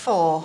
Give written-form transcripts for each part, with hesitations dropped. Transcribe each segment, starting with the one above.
4.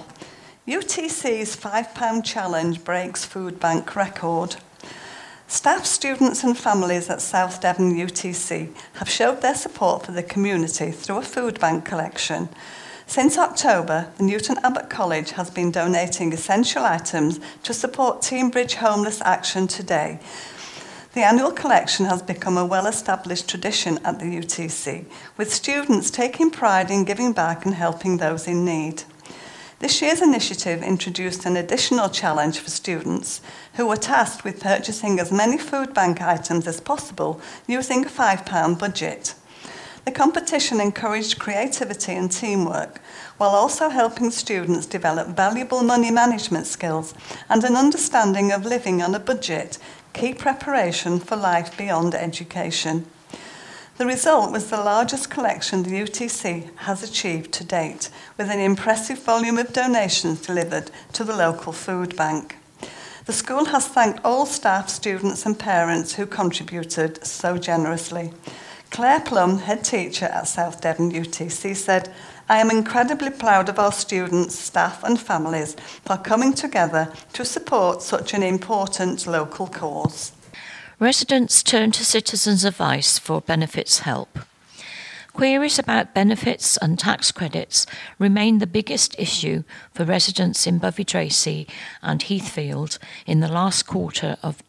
UTC's £5 challenge breaks food bank record. Staff, students and families at South Devon UTC have showed their support for the community through a food bank collection. Since October, the Newton Abbot College has been donating essential items to support Teambridge Homeless Action Today. The annual collection has become a well-established tradition at the UTC, with students taking pride in giving back and helping those in need. This year's initiative introduced an additional challenge for students who were tasked with purchasing as many food bank items as possible using a £5 budget. The competition encouraged creativity and teamwork, while also helping students develop valuable money management skills and an understanding of living on a budget, key preparation for life beyond education. The result was the largest collection the UTC has achieved to date, with an impressive volume of donations delivered to the local food bank. The school has thanked all staff, students and parents who contributed so generously. Claire Plum, head teacher at South Devon UTC, said, "I am incredibly proud of our students, staff and families for coming together to support such an important local cause." Residents turn to Citizens Advice for benefits help. Queries about benefits and tax credits remain the biggest issue for residents in Bovey Tracy and Heathfield in the last quarter of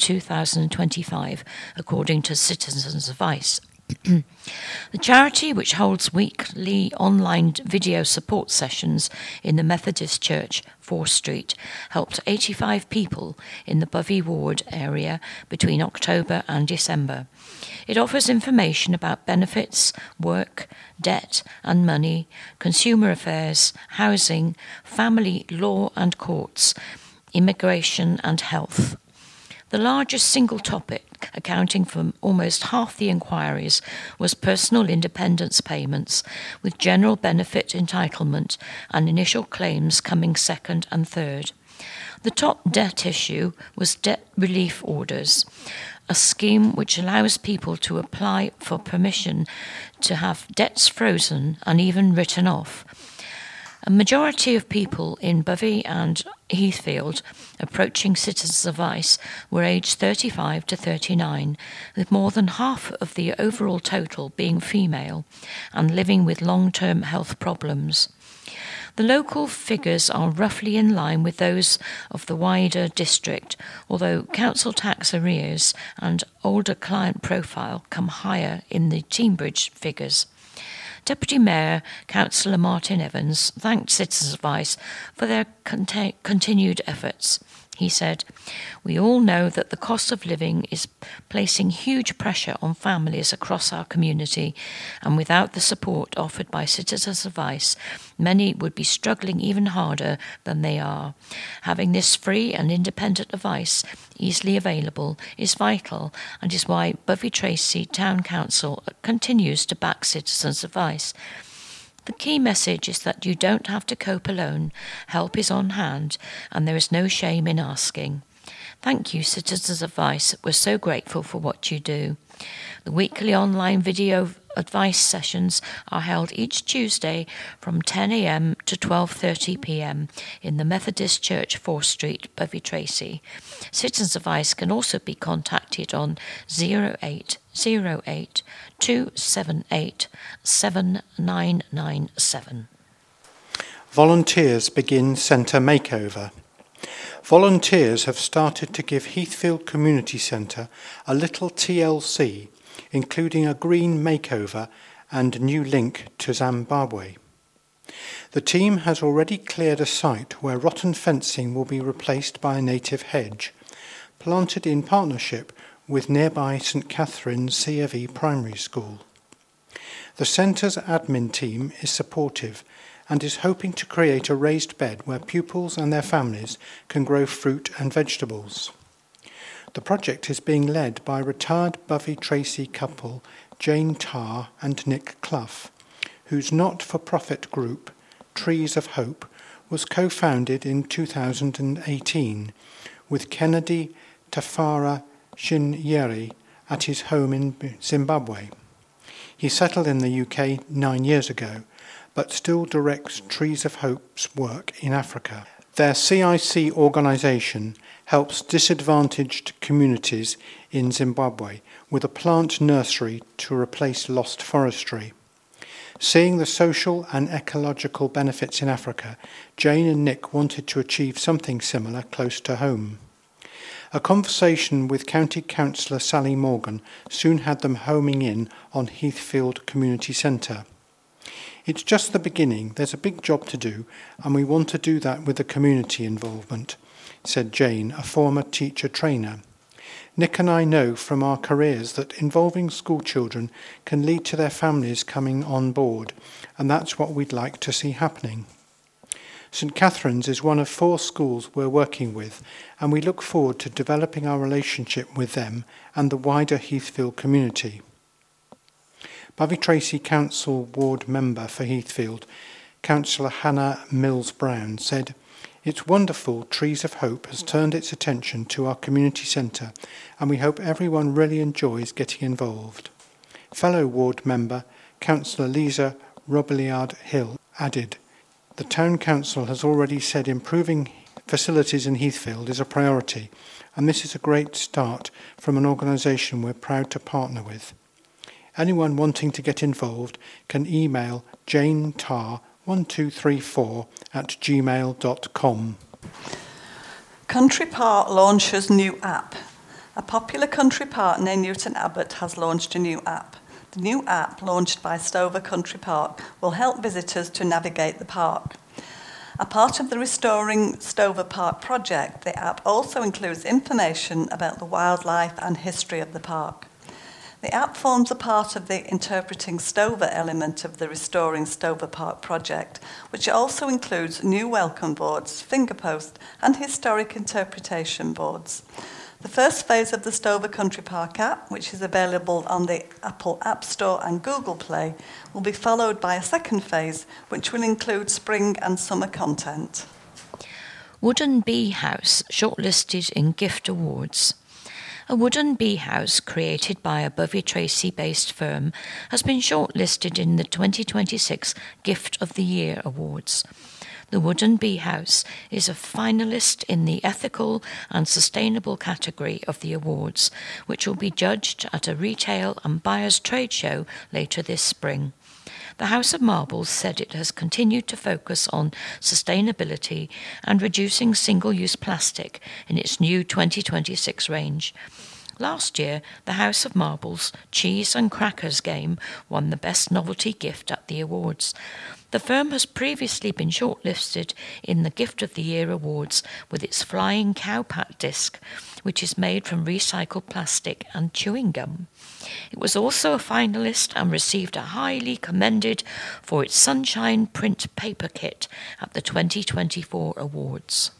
2025, according to Citizens Advice. The charity, which holds weekly online video support sessions in the Methodist Church, 4th Street, helped 85 people in the Bovey Ward area between October and December. It offers information about benefits, work, debt and money, consumer affairs, housing, family law and courts, immigration and health. The largest single topic, accounting for almost half the inquiries, was personal independence payments, with general benefit entitlement and initial claims coming second and third. The top debt issue was debt relief orders, a scheme which allows people to apply for permission to have debts frozen and even written off. A majority of people in Bovey and Heathfield approaching Citizens Advice were aged 35 to 39, with more than half of the overall total being female and living with long-term health problems. The local figures are roughly in line with those of the wider district, although council tax arrears and older client profile come higher in the Teambridge figures. Deputy Mayor, Councillor Martin Evans, thanked Citizens Advice for their continued efforts. He said, "We all know that the cost of living is placing huge pressure on families across our community, and without the support offered by Citizens Advice, many would be struggling even harder than they are. Having this free and independent advice easily available is vital and is why Bovey Tracy Town Council continues to back Citizens Advice. The key message is that you don't have to cope alone. Help is on hand, and there is no shame in asking. Thank you, Citizens Advice. We're so grateful for what you do." The weekly online video advice sessions are held each Tuesday from 10 a.m. to 12:30 p.m. in the Methodist Church, 4th Street, Bovey Tracy. Citizens Advice can also be contacted on 0808 278 7997. Volunteers begin centre makeover. Volunteers have started to give Heathfield Community Centre a little TLC, including a green makeover and new link to Zimbabwe. The team has already cleared a site where rotten fencing will be replaced by a native hedge, planted in partnership with nearby St Catherine's C of E Primary School. The centre's admin team is supportive and is hoping to create a raised bed where pupils and their families can grow fruit and vegetables. The project is being led by retired Bovey Tracy couple Jane Tarr and Nick Clough, whose not-for-profit group, Trees of Hope, was co-founded in 2018 with Kennedy Tafara Shinyeri at his home in Zimbabwe. He settled in the UK 9 years ago, but still directs Trees of Hope's work in Africa. Their CIC organisation helps disadvantaged communities in Zimbabwe with a plant nursery to replace lost forestry. Seeing the social and ecological benefits in Africa, Jane and Nick wanted to achieve something similar close to home. A conversation with County Councillor Sally Morgan soon had them homing in on Heathfield Community Centre. It's just the beginning, there's a big job to do, and we want to do that with the community involvement, said Jane, a former teacher trainer. Nick and I know from our careers that involving school children can lead to their families coming on board, and that's what we'd like to see happening. St Catherine's is one of 4 schools we're working with, and we look forward to developing our relationship with them and the wider Heathfield community. Bovey Tracy Council Ward member for Heathfield, Councillor Hannah Mills-Brown, said, "It's wonderful Trees of Hope has turned its attention to our community centre, and we hope everyone really enjoys getting involved." Fellow ward member, Councillor Lisa Robiliard-Hill, added, "The Town Council has already said improving facilities in Heathfield is a priority, and this is a great start from an organisation we're proud to partner with. Anyone wanting to get involved can email janetar1234@gmail.com. Country Park launches new app. A popular country park near Newton Abbot has launched a new app. The new app, launched by Stover Country Park, will help visitors to navigate the park. A part of the Restoring Stover Park project, the app also includes information about the wildlife and history of the park. The app forms a part of the Interpreting Stover element of the Restoring Stover Park project, which also includes new welcome boards, finger posts, and historic interpretation boards. The first phase of the Stover Country Park app, which is available on the Apple App Store and Google Play, will be followed by a second phase, which will include spring and summer content. Wooden Bee House shortlisted in Gift Awards. A wooden bee house created by a Bovey Tracy-based firm has been shortlisted in the 2026 Gift of the Year Awards. The Wooden Bee House is a finalist in the ethical and sustainable category of the awards, which will be judged at a retail and buyers trade show later this spring. The House of Marbles said it has continued to focus on sustainability and reducing single-use plastic in its new 2026 range. Last year, the House of Marbles Cheese and Crackers game won the Best Novelty Gift at the awards. The firm has previously been shortlisted in the Gift of the Year Awards with its Flying Cowpat disc, which is made from recycled plastic and chewing gum. It was also a finalist and received a highly commended for its Sunshine print paper kit at the 2024 awards.